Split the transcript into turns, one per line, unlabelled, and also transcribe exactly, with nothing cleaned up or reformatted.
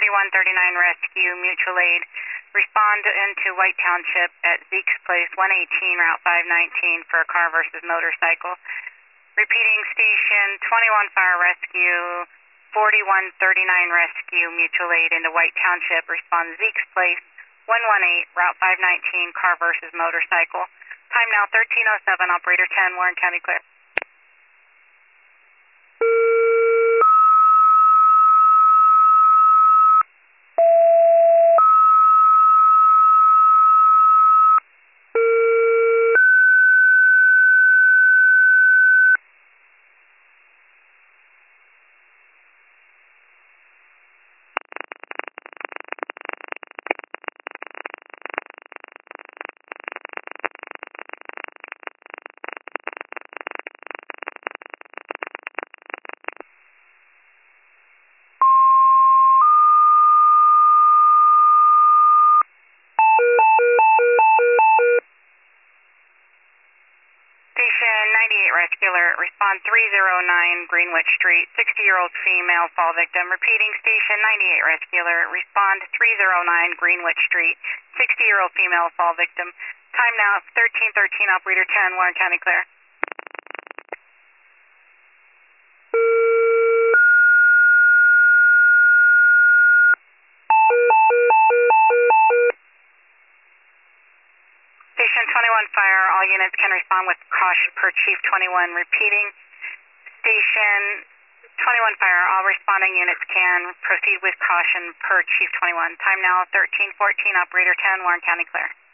forty-one thirty-nine Rescue, mutual aid. Respond into White Township at Zeke's Place, one eighteen, Route five nineteen for a car versus motorcycle. Repeating, Station twenty-one Fire Rescue, forty-one thirty-nine Rescue, mutual aid into White Township. Respond Zeke's Place, one eighteen, Route five nineteen, car versus motorcycle. Time now thirteen oh seven, Operator ten, Warren County clear. ninety-eight Rescue Alert, respond three oh nine Greenwich Street, sixty-year-old female fall victim. Repeating, Station ninety-eight Rescue Alert, respond three oh nine Greenwich Street, sixty-year-old female fall victim. Time now thirteen thirteen, Operator ten, Warren County clear. Station twenty-one Fire, all units can respond with caution per Chief twenty-one. Repeating, Station twenty-one Fire, all responding units can proceed with caution per Chief twenty-one. Time now thirteen fourteen, Operator ten, Warren County clear.